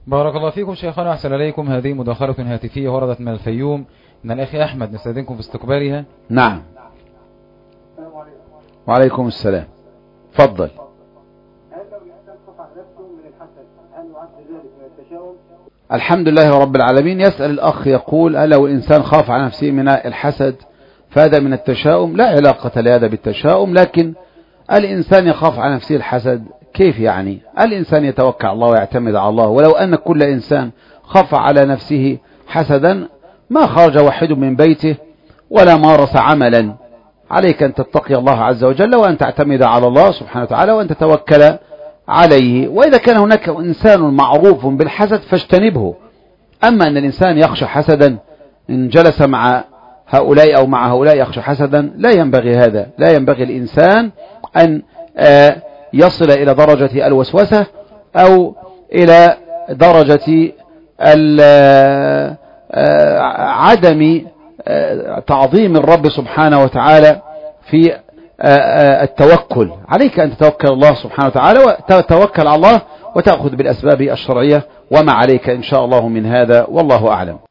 بارك الله فيكم شيخنا وأحسن إليكم. هذه مداخلة هاتفية وردت من الفيوم من الأخ أحمد، نستأذنكم في استقبالها. نعم. وعليكم السلام. تفضل. الحمد لله رب العالمين. يسأل الأخ يقول: هل لو الإنسان خاف على نفسه من الحسد فهذا من التشاؤم؟ لا علاقة لهذا بالتشاؤم، لكن الإنسان يخاف على نفسه الحسد كيف يعني؟ الإنسان يتوكل على الله ويعتمد على الله، ولو أن كل إنسان خاف على نفسه حسدا ما خرج واحد من بيته ولا مارس عملا. عليك أن تتقي الله عز وجل وأن تعتمد على الله سبحانه وتعالى وأن تتوكل عليه. وإذا كان هناك إنسان معروف بالحسد فاجتنبه. أما أن الإنسان يخشى حسدا إن جلس مع هؤلاء أو مع هؤلاء يخشى حسدا، لا ينبغي هذا. لا ينبغي الإنسان أن يصل إلى درجة الوسوسة أو إلى درجة عدم تعظيم الرب سبحانه وتعالى في التوكل. عليك أن تتوكل الله سبحانه وتعالى وتتوكل على الله وتأخذ بالأسباب الشرعية وما عليك إن شاء الله من هذا، والله أعلم.